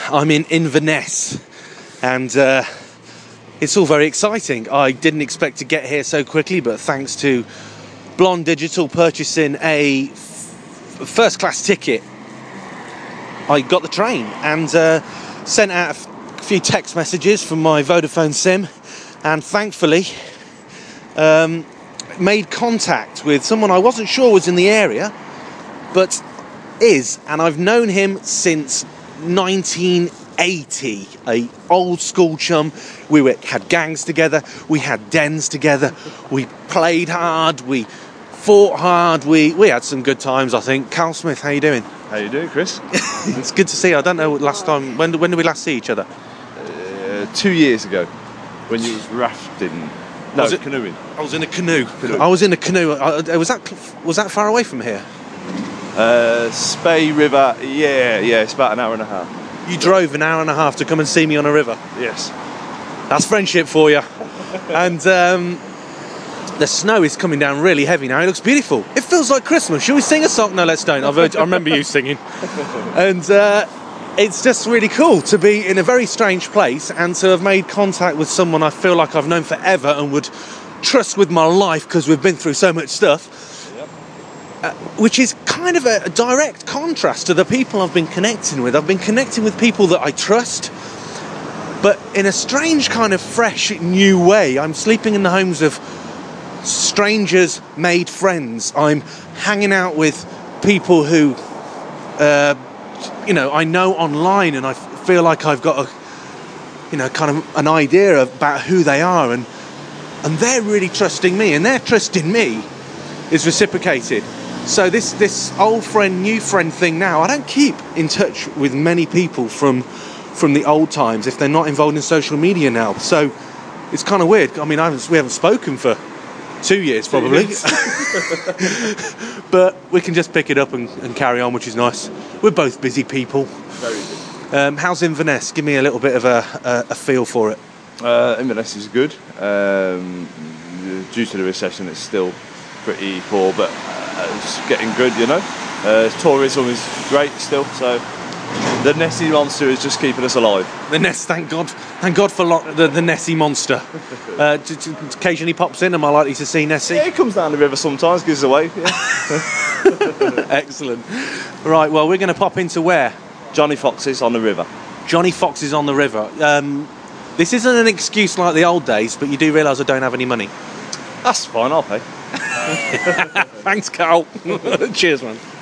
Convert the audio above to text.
I'm in Inverness, and it's all very exciting. I didn't expect to get here so quickly, but thanks to Blonde Digital purchasing a first-class ticket, I got the train and sent out a few text messages from my Vodafone SIM, and thankfully made contact with someone I wasn't sure was in the area, but is, and I've known him since 1980, a old school chum. We had gangs together, we had dens together, we played hard, we fought hard, we had some good times, I think. Carl Smith, how you doing? How you doing, Chris? It's good to see you. I don't know last time, when did we last see each other? 2 years ago, when you was rafting. No, canoeing. I was in a canoe. I was in a canoe. Was that far away from here? Spey River, yeah, it's about an hour and a half. You drove an hour and a half to come and see me on a river? Yes. That's friendship for you. And the snow is coming down really heavy now. It looks beautiful. It feels like Christmas. Shall we sing a song? No, let's don't. I remember you singing. And it's just really cool to be in a very strange place and to have made contact with someone I feel like I've known forever and would trust with my life because we've been through so much stuff. Which is kind of a direct contrast to the people I've been connecting with. I've been connecting with people that I trust, but in a strange kind of fresh, new way. I'm sleeping in the homes of strangers made friends. I'm hanging out with people who, I know online, and I feel like I've got kind of an idea about who they are, and they're really trusting me, and their trust in me is reciprocated. So this old friend, new friend thing now, I don't keep in touch with many people from the old times if they're not involved in social media now. So it's kind of weird. I mean, we haven't spoken for 2 years probably. But we can just pick it up and carry on, which is nice. We're both busy people. Very busy. How's Inverness? Give me a little bit of a feel for it. Inverness is good. Due to the recession, it's still pretty poor, but it's getting good, tourism is great still, so the Nessie monster is just keeping us alive. The Ness, thank God for the Nessie monster. Occasionally pops in. Am I likely to see Nessie? Yeah, it comes down the river sometimes, gives away. Yeah. Excellent. Right, well, we're going to pop into where? Johnny Fox's on the river. Johnny Fox's on the river. This isn't an excuse like the old days, but you do realise I don't have any money. That's fine, I'll pay. Thanks, Carl. Cheers, man.